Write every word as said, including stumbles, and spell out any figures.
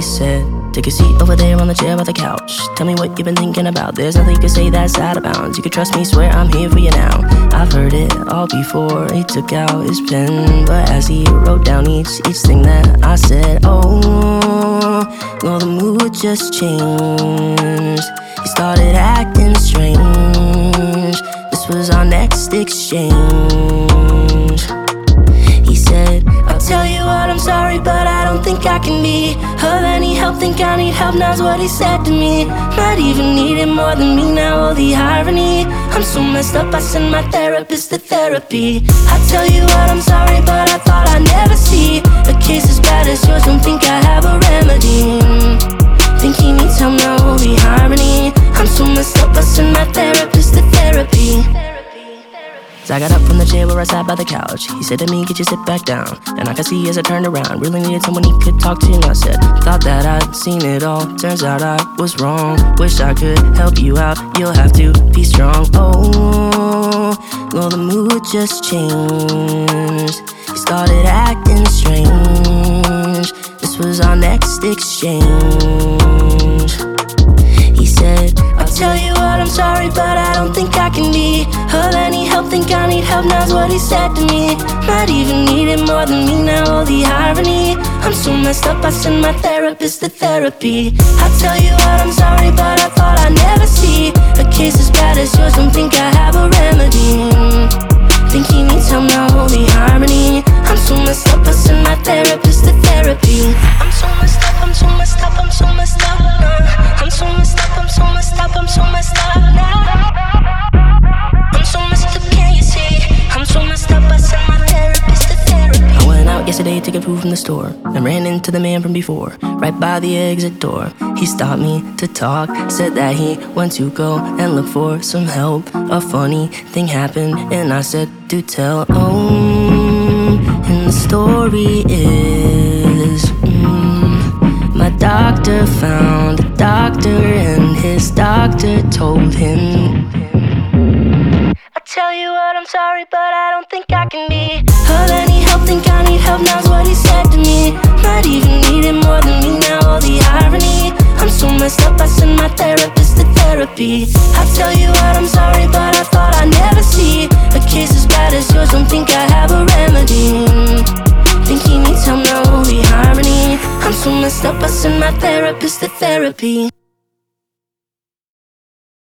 said, take a seat over there on the chair by the couch. Tell me what you've been thinking about. There's nothing you can say that's out of bounds. You can trust me, swear I'm here for you now. I've heard it all before. He took out his pen, but as he wrote down each, each thing that I said, oh, well, the mood just changed. He started acting strange. This was our next exchange. He said, I'll tell you what, I'm sorry, but I don't think I can be of any help. Think I need help, now's what he said to me. Might even need it more than me now, oh the irony. I'm so messed up, I send my therapist to therapy. I tell you what, I'm sorry, but I thought I'd never see a case as bad as yours, don't think I have a remedy. Think he needs help now, oh the irony. I'm so messed up, I send my therapist to therapy. So I got up from the chair where I sat by the couch. He said to me, get your sit back down. And I could see as I turned around, really needed someone he could talk to. And I said, thought that I'd seen it all, turns out I was wrong. Wish I could help you out, you'll have to be strong. Oh, well the mood just changed. He started acting strange. This was our next exchange. He said, I'll tell you what, I'm sorry, but I don't think I can be of any help. Think I need help, now's what he said to me. Might even need it more than me now, oh the irony. I'm so messed up, I send my therapist to therapy. I tell you what, I'm sorry, but I thought I'd never see a case as bad as yours, don't think I have a remedy. Think he needs help now, oh the irony. I'm so messed up, I send my therapist to therapy. I'm so messed up, I'm so messed up, I'm so messed up now. I'm so messed up, I'm so messed up, I'm so messed up now. I'm so messed up, can you see? I'm so messed up, I send my therapist to therapy. I went out yesterday to get food from the store and ran into the man from before, right by the exit door. He stopped me to talk, said that he went to go and look for some help. A funny thing happened and I said, do tell. Oh, and the story is mm, my doctor found a doctor and his doctor told him, I tell you what, I'm sorry, but I don't think I can be of any help. Think I need help, now's what he said to me. Might even need it more than me now, oh the irony. I'm so messed up, I send my therapist to therapy. I tell you what, I'm sorry, but I thought I'd never see a case as bad as yours, don't think I have a remedy. Think he needs help now, oh the irony. I'm so messed up, I send my therapist to therapy.